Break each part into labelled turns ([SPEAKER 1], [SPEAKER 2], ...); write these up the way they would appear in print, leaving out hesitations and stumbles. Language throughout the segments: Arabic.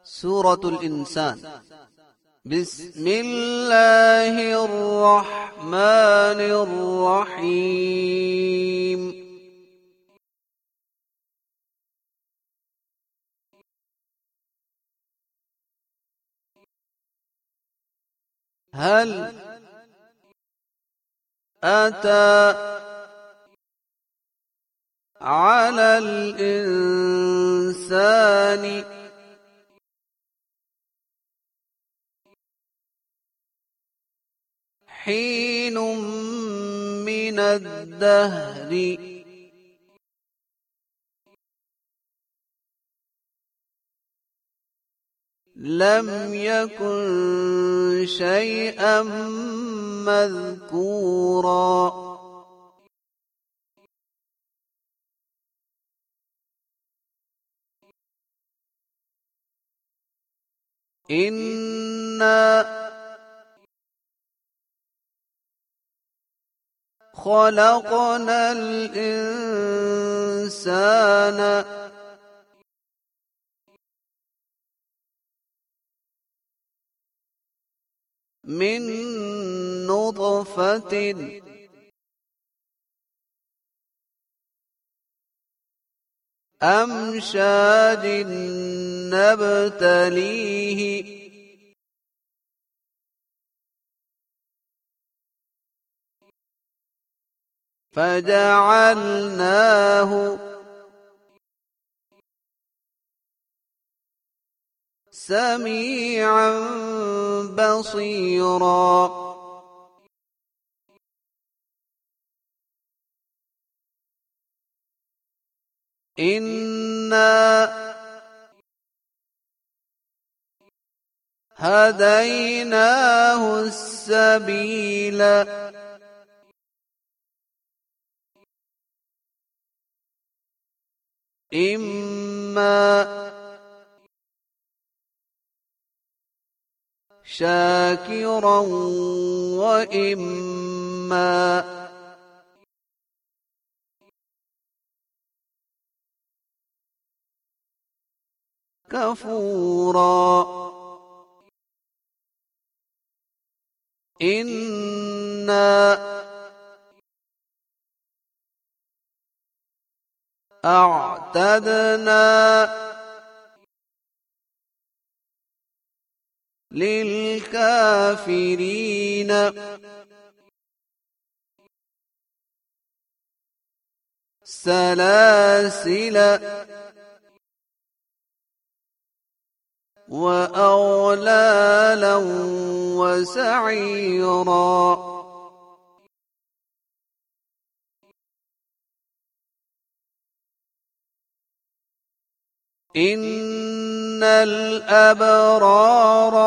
[SPEAKER 1] سورة الإنسان. بسم الله الرحمن الرحيم. هل أتى على الإنسان حين من الدهر لم يكن شيئا مذكورا. إنا خلقنا الإنسان من نطفة أمشاج نبتليه فجعلناه سميعا بصيرا. إنا هديناه السبيل إما شاكرا وإما كفورا. إنا أعتدنا للكافرين سلاسل وأغلالا وسعيرا. إن الأبرار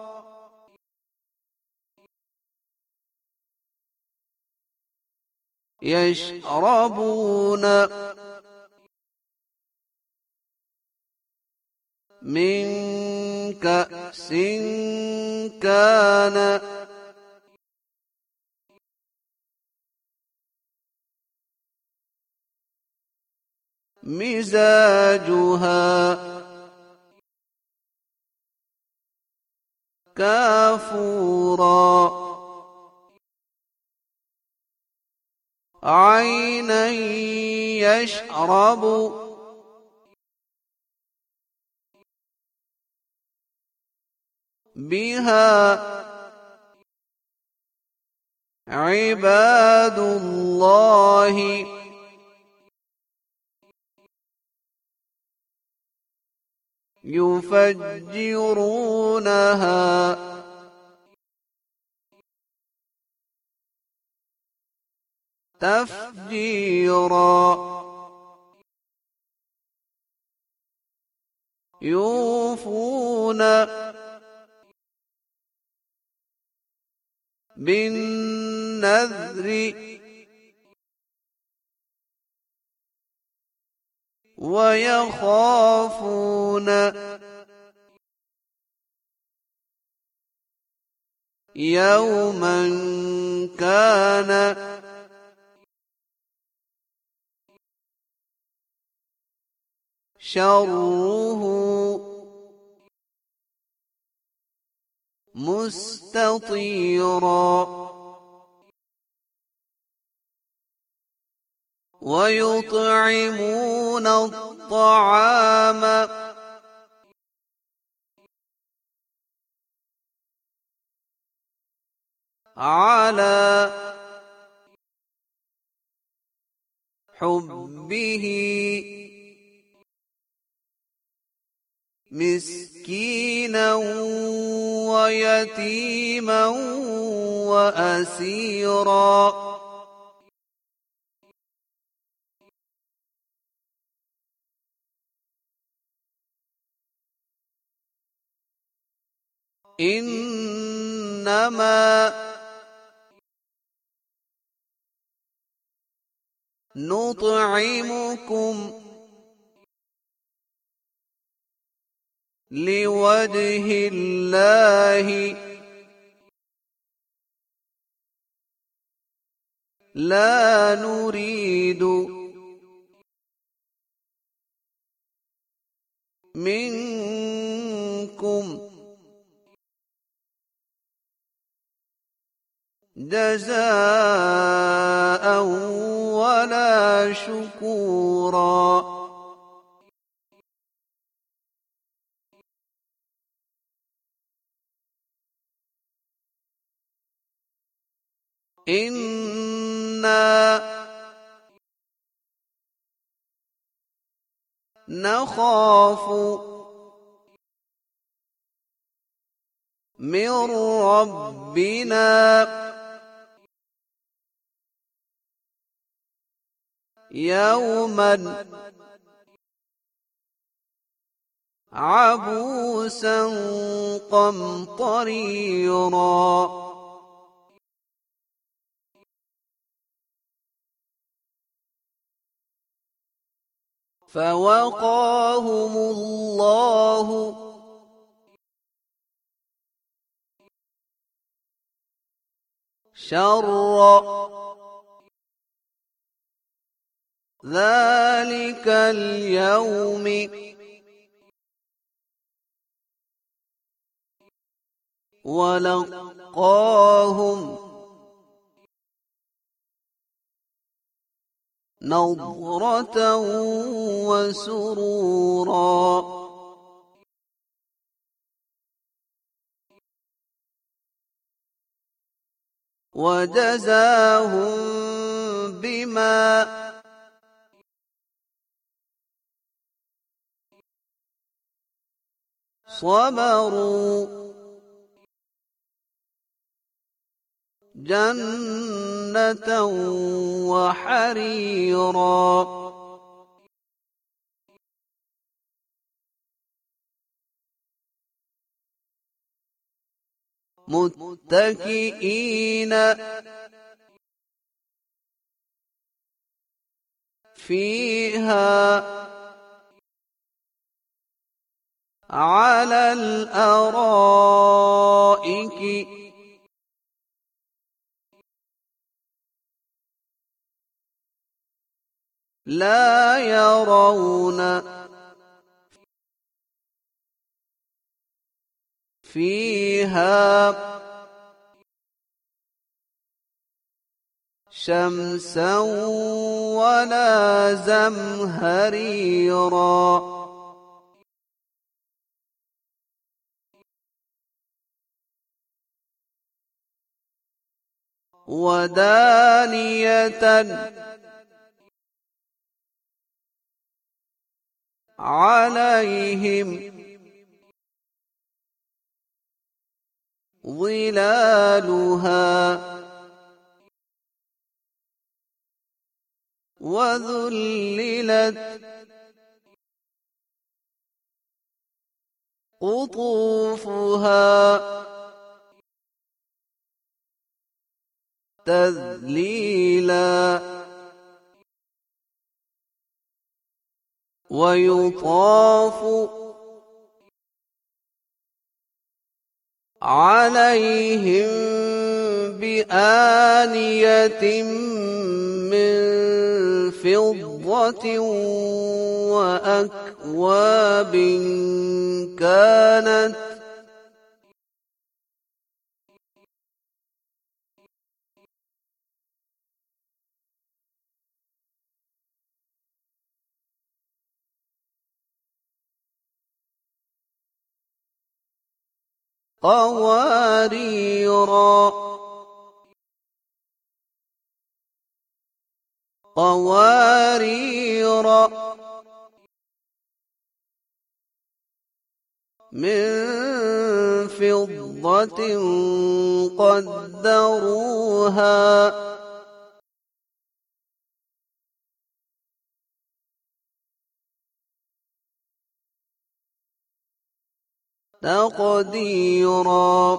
[SPEAKER 1] يشربون من كأس كان مزاجها كافورا. عينا يشرب بها عباد الله يفجرونها تفجيرا. يوفون بالنذر ويخافون يوما كان شره مستطيرا ويطعمون الطعام على حبه مسكينا ويتيما وأسيرا إنما نطعمكم لوجه الله لا نريد منكم جزاء ولا شكورا إنا نخاف من ربنا يوما عبوسا قمطريرا فوقاهم الله شر ذلك اليوم ولقاهم نضرة وسرورا وجزاهم بما صبروا جنة وحريرا متكئين فيها على الأرائك لا يرون فيها شمسا ولا زمهريرا ودانية عليهم ظلالها وذللت قطوفها تذليلا ويطاف عليهم بآنية من فضة وأكواب كانت قواريرا من فضة قدروها تقديرا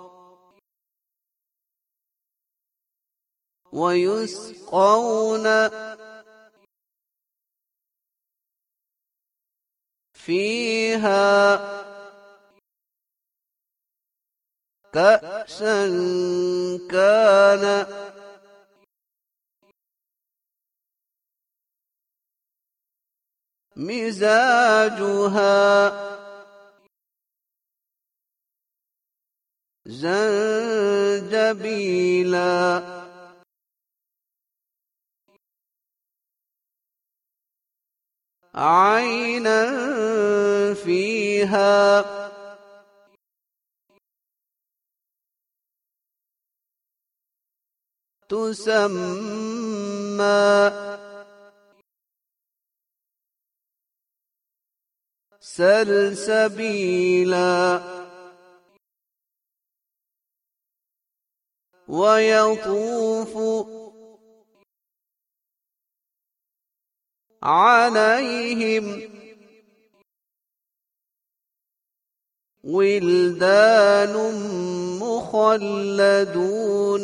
[SPEAKER 1] ويسقون فيها كأسا كان مزاجها زنجبيلا عينا فيها تسمى سلسبيلا ويطوف عليهم ولدان مخلدون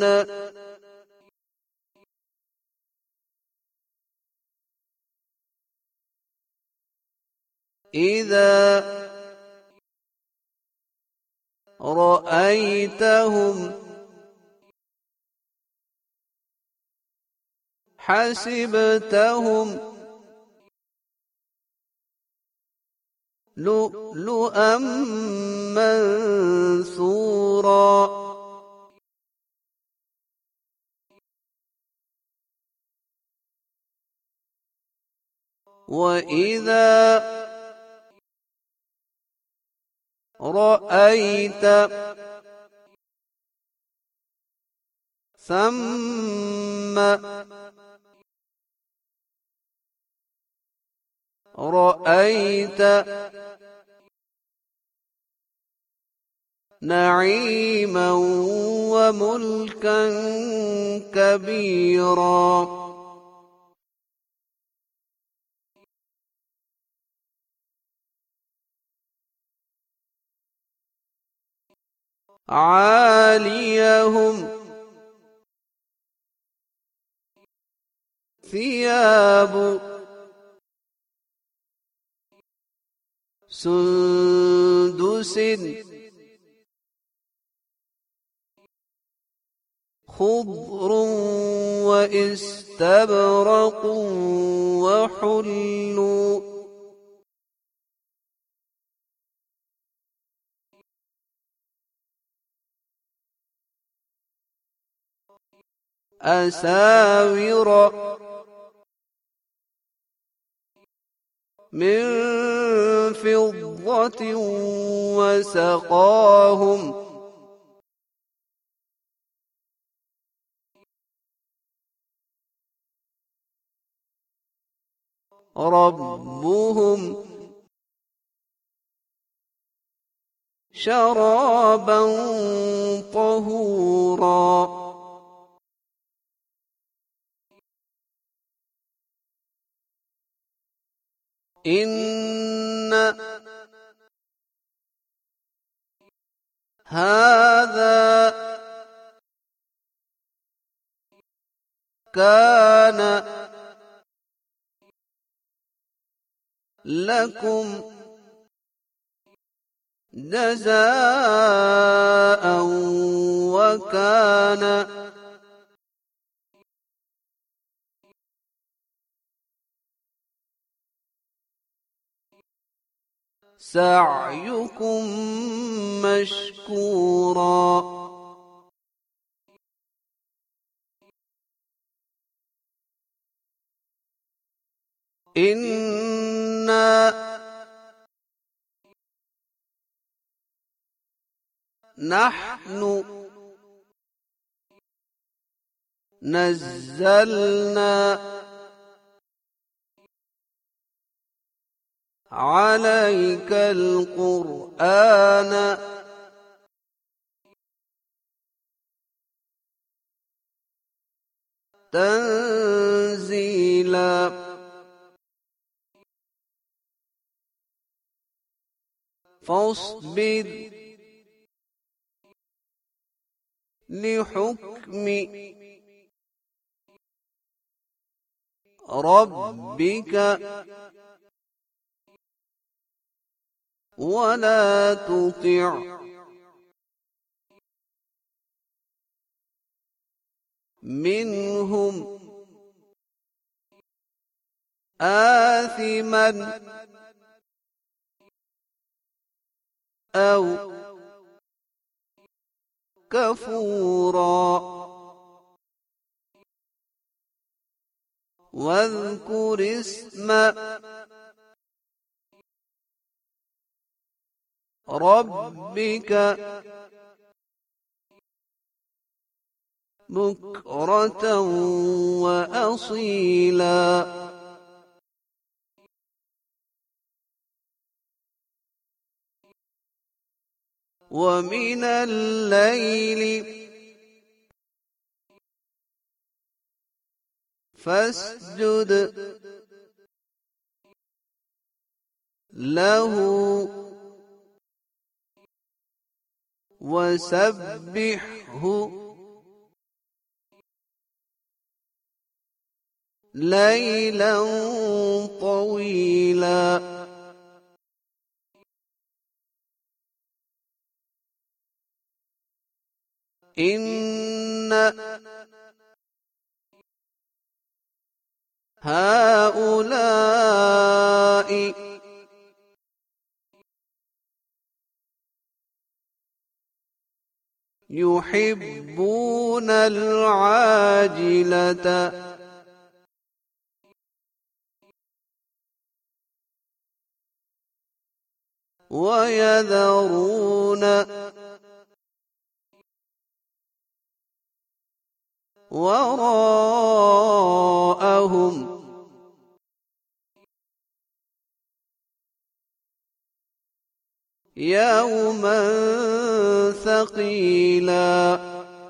[SPEAKER 1] إذا رأيتهم حسبتهم لؤلؤا منثورا وإذا رأيت ثم رأيت نعيما وملكا كبيرا عاليهم ثياب سندس خضر واستبرق وحلوا أساور من فضة وسقاهم ربهم شرابا طهورا إن هذا كان لكم جزاء وكان سعيكم مشكورا إنا نحن نزلنا عليك القرآن تنزيلا فاصبر لحكم ربك ولا تطع منهم آثما أو كفورا واذكر اسم ربك بكرة وأصيلا ومن الليل فاسجد له وسبحه ليلا طويلا إن هؤلاء يحبون العاجلة ويذرون وراءهم يوما ثقيلا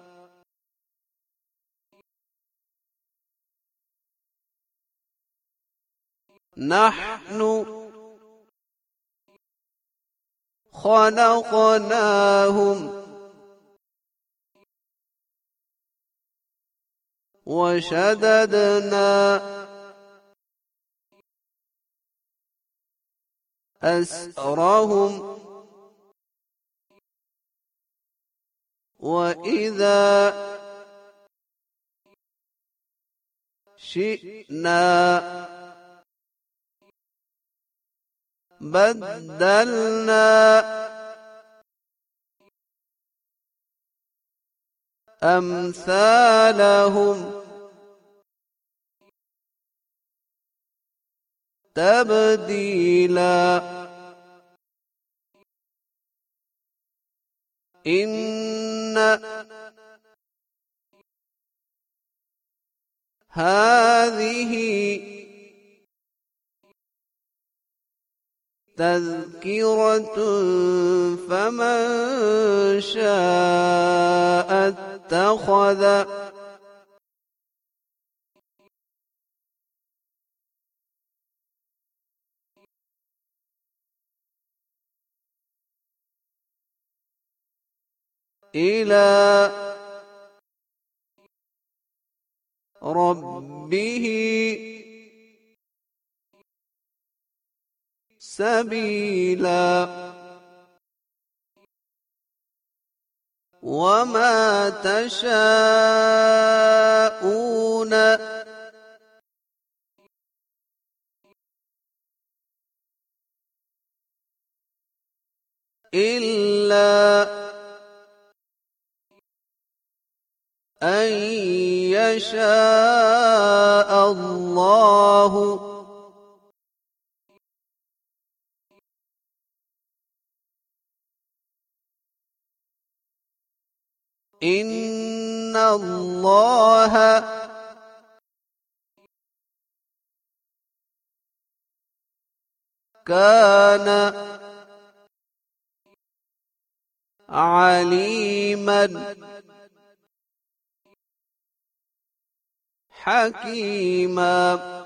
[SPEAKER 1] نحن خلقناهم وشددنا أسرهم وإذا شئنا بدلنا أمثالهم تبديلا إن هذه تذكرة فمن شاء اتخذ إلى ربه سبيلا وما تشاءون إلا أن يشاء الله إن الله كان عليما حكيما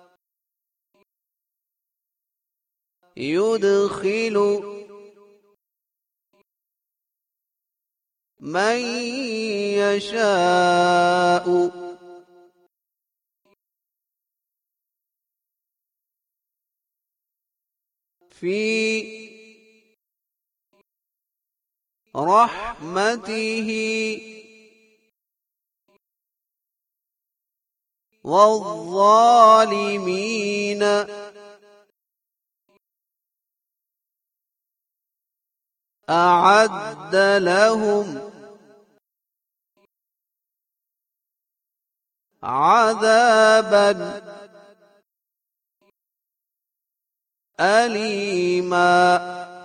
[SPEAKER 1] يدخل من يشاء في رحمته والظالمين أعد لهم عذابا أليما